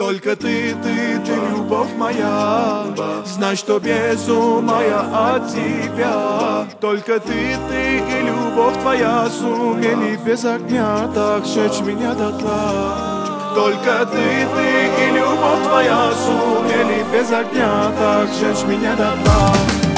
Только ты, любовь моя. Знай, что без ума я от тебя. Только ты и любовь твоя сумели без огня так сжечь меня дотла. Только ты и любовь твоя сумели без огня так сжечь меня дотла.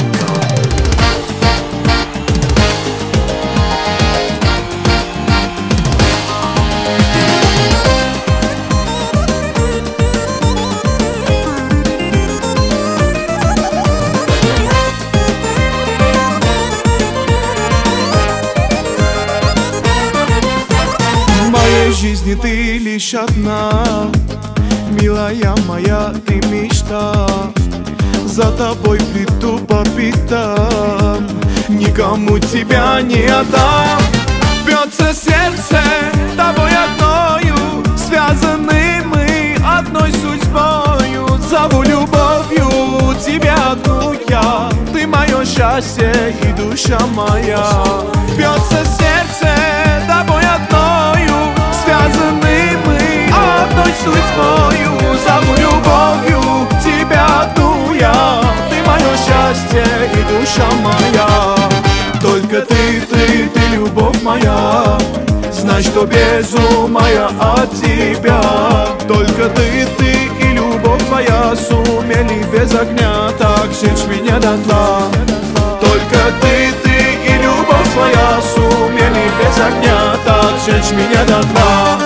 В жизни ты лишь одна, милая моя, ты мечта. За тобой приду по пятам, никому тебя не отдам. Бьется сердце тобой одною, связаны мы одной судьбою. Зову любовью тебя одну я, ты мое счастье и душа моя. Бьется сердце тобой одною, связаны мы одной судьбою. Зову любовью тебя одну я, ты мое счастье и душа моя. Только ты любовь моя. Знай, что без ума я от тебя. Только ты и любовь твоя сумели без огня так сжечь меня дотла. Только ты и любовь твоя сумели без огня так сжечь меня дотла.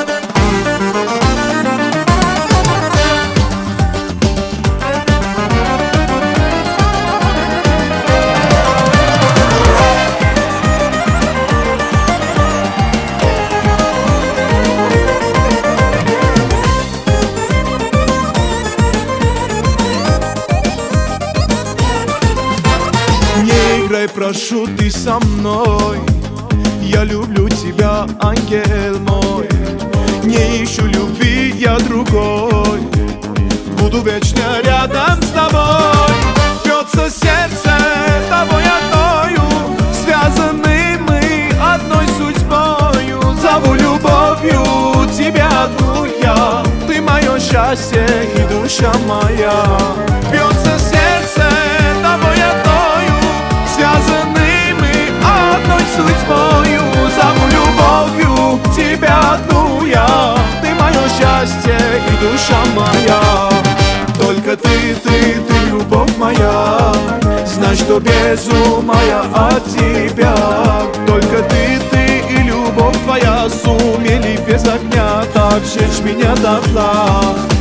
Не играй, прошу, ты со мной. Я люблю тебя, ангел мой. Не ищу любви, я другой. Буду вечно рядом с тобой. Бьется сердце тобой одною, связаны мы одной судьбою. Зову любовью тебя одну я, ты мое счастье и душа моя. Бьется сердце тобой одною, связаны мы одной судьбою. Зову любовью тебя одну я, ты мое счастье и душа моя. Только ты любовь моя. Знай, что без ума я от тебя. Только ты и любовь твоя сумели без огня так сжечь меня дотла.